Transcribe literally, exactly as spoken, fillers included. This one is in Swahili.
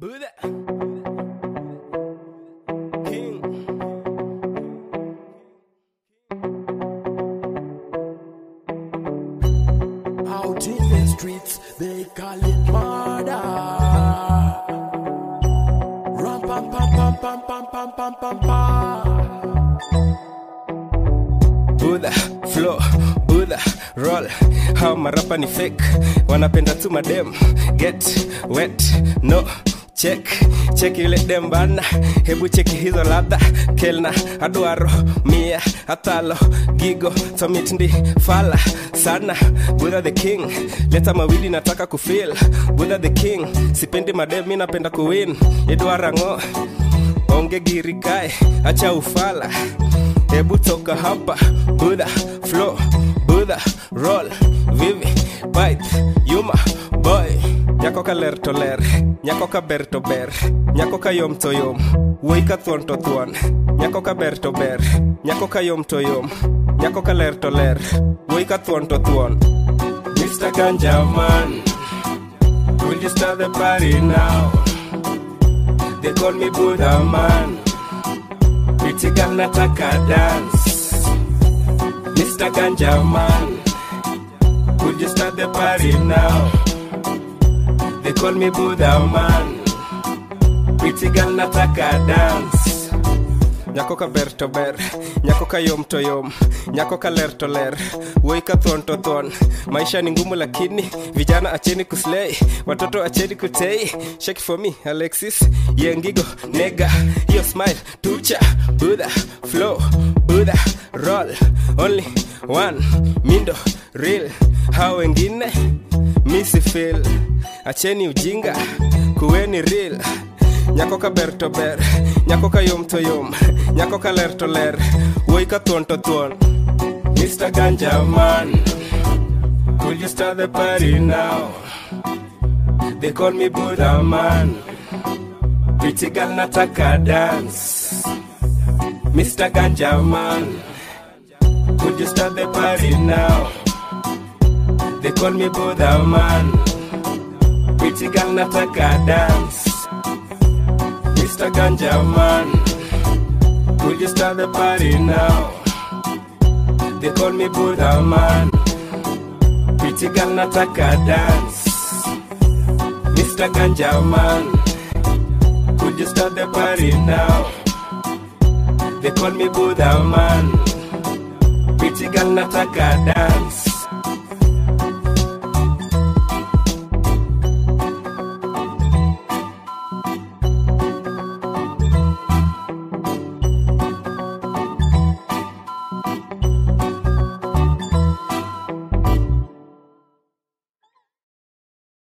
Buddha King out in the streets they call it murder. Ram pam pam pam pam pam pam pam pam pam. Buddha flow, Buddha roll. How marapa ni fake, wanapenda tu madem. Get wet, no check, check ile dem bana. Hebu cheki hizo ladha, kelna, aduaro, mia, atalo, gigo, tomitindi, fala, sana. Buddha the king, leta mawili nataka kufeel. Buddha the king, sipendi madem, mi napenda kuwin. Eduara ngo, onge girikai, acha ufala. Hebu toka hapa, Buddha flow, Buddha roll, Vivi bite, Yuma boy. Nyako ka ler to ler, nyako ka ber to ber, nyako ka yom to yom, wuoi ka thuon to thuon. Nyako ka ber to ber, nyako ka yom to yom, nyako ka ler to ler, wuoi ka thuon to thuon. Mister Ganja man, will you start the party now? They call me Buddha man, pretty girl nataka dance. Mister Ganja man, would you start the party now? They call me Buddha man, pretty girl nataka dance. Nyako ka ber to ber, nyako ka yom to yom, nyako ka ler to ler, wuoi ka thuon to thuon. Maisha ni ngumu lakini vijana acheni kuslay, watoto acheni kutei. Shake for me Alexis, yengigo nega, hiyo smile tucha. Buddha flow, Buddha roll, only one mindo real. Hao wengine misi feel, acheni ujinga, kuweni real. Nyako ka ber to ber, nyako ka yom to yom, nyako ka ler to ler, wuoi ka thuon to thuon. Mister Ganja man, could you start the party now? They call me Buddha man, pretty girl nataka dance. Mister Ganja man, could you start the party now? They call me Buddha man, pretty girl nataka dance. Mister Ganja man, will you start the party now? They call me Buddha man, pretty girl nataka dance. Mister Ganja man, would you start the party now? They call me Buddha man, pretty girl nataka dance.